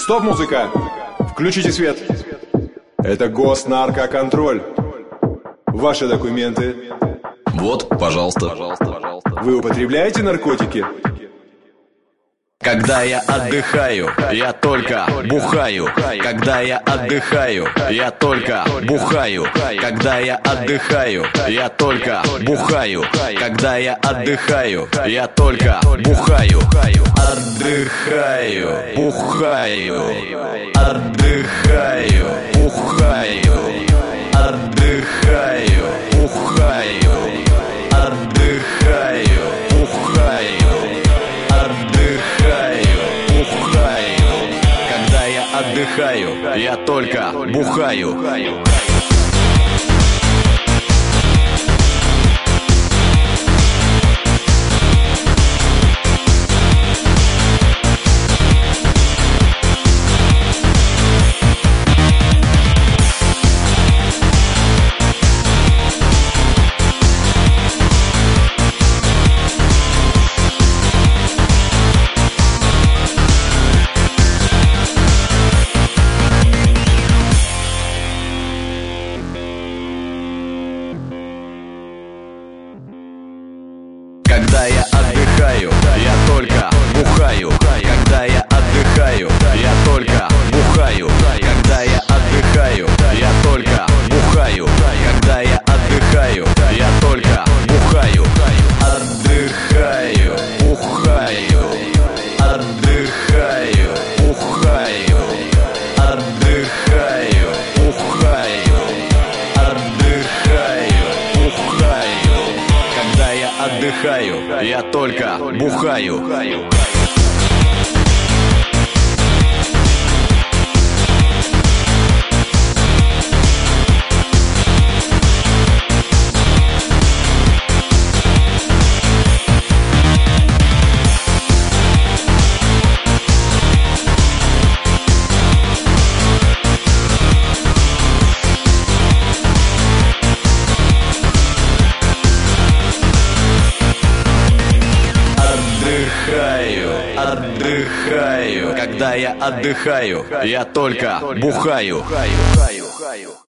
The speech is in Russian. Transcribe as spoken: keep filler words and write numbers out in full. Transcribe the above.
Стоп, музыка! Включите свет. Это госнаркоконтроль. Ваши документы. Вот, пожалуйста. Вы употребляете наркотики? Когда я отдыхаю, я только бухаю. Когда я отдыхаю, я только бухаю. Когда я отдыхаю, я только бухаю. Когда я отдыхаю, я только бухаю. Отдыхаю, бухаю. Отдыхаю, бухаю. Отдыхаю, бухаю. Отдыхаю, бухаю. Отдыхаю, бухаю. Когда я отдыхаю, я только бухаю. Когда я отдыхаю, я только бухаю. Когда я отдыхаю, я только бухаю. Когда я отдыхаю, я только бухаю. Когда я отдыхаю, я только бухаю. Отдыхаю, бухаю. Отдыхаю, бухаю. Отдыхаю, бухаю. Отдыхаю, бухаю. Когда я отдыхаю, я только бухаю. Отдыхаю. Когда я отдыхаю, я только бухаю.